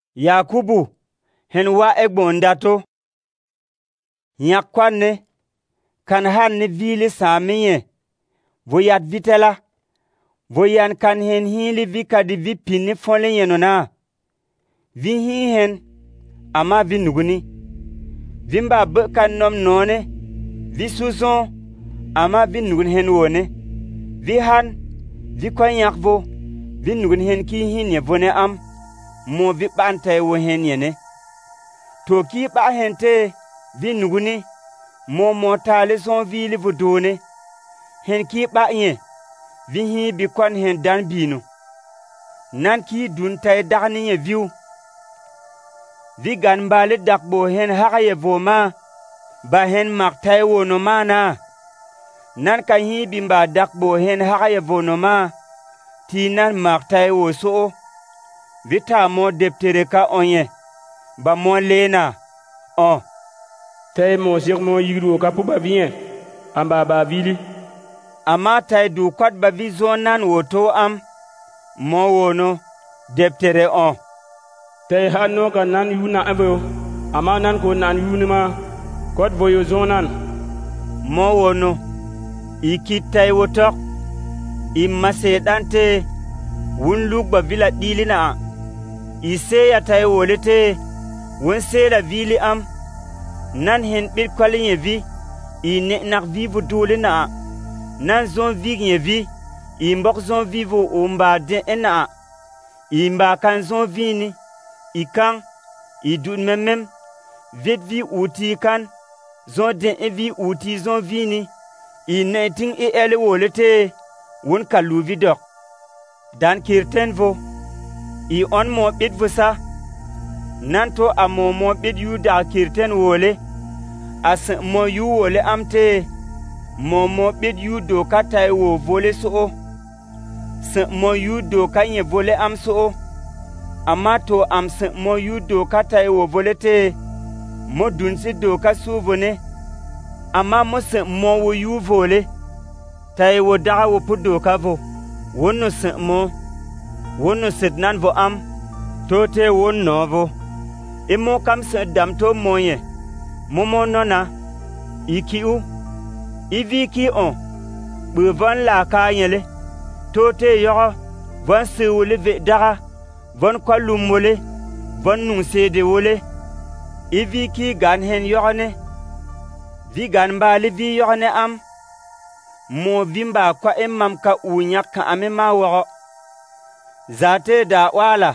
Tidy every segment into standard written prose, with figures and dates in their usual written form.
Yakubu hen wa egbondato. Nyakwanne kan hanne vili samiye. Voyat vitela. Voyan kan hen hili vikadi vi pinni fonle yenona. Vi hi hen ama vi nuguni. Vimba kan nom none. Vi suson ama vi nugun hen wone. Vi han vi kwa yakvo. Vi nugun hen ki hin ye vone am. Mo vi bantay wo hen yene. To ki ba hen te vi nuguni. Mo tale son vili vodone. Hen ki ba yen. Vi hi bi kwan hen dan bino. Nan ki dun tay dagni ye viu. Vi gan bale dakbo hen haka ye voma. Ba hen mak tay wo no mana. Nan ka hi bimba dakbo hen haka ye vono ma. Ti nan mak tay wo so. Vita mo deptere ka onye. Ba mo lena. On. Tay mo sik mo yigru ka puba vien. Amba ba vili. Ama tay du kwat ba vi zonan woto am. Mo wono. Deptere on. Tay hanno ka nan yuna evo. Ama nan ko nan yunima. Kwat voyo zonan. Mo wono. Iki tay wotok. Imma sedante. Wun luk ba vila dilina. Ise ya tay wolete. Wun se la vili am. Nan hen bit kwalin ye vi. I ne nak vivu dolina. Nan zon vig ye vi. I mbok zon vivu umba den ena. I mba kan zon vini. I kan. I dun memem. Vet vi uti kan. Zon den e vi uti zon vini. I ne ting e ele wolete. Wun kalu vidok. Dan kirten vo. I on mo bit vusa. Nanto a mo bit yu da kirten wole. As mo yu wole amte. Mo bit yu do katay wo vole so. Mo yu do kanye vole am so. Amato am mo yu do katay wo vole te. Mo dunsi do ka suvone. Ama mo wo yu vole. Tay wo daga wo pudo ka vo. Wono mo. Wono nan vo am. Tote wono vo. Imo kam dam to moye. Momo nona. Iki u. Ivi ki on. Bevan la ka yele. Tote yoro. Van se wole ve daga. Van kwa lumole. Van nung sede wole. Ivi ki gan hen yorone. Vi gan bali vi yorone am. Mo vimba kwa emam ka unyak ka amema woro. Zate da wala.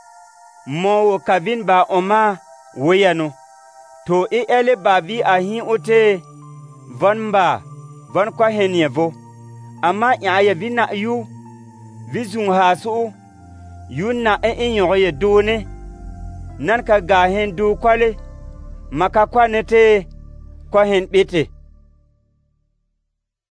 Mo wo kabin ba oma woyano. To e ele ba vi ahin ote. Van ba. Van kwa henye vo. Ama ya vi na yu. Vi zung hasu. Yu na inyoye done. Nan ka ga hen du kwale. Maka kwa nete. Kwa hen bete.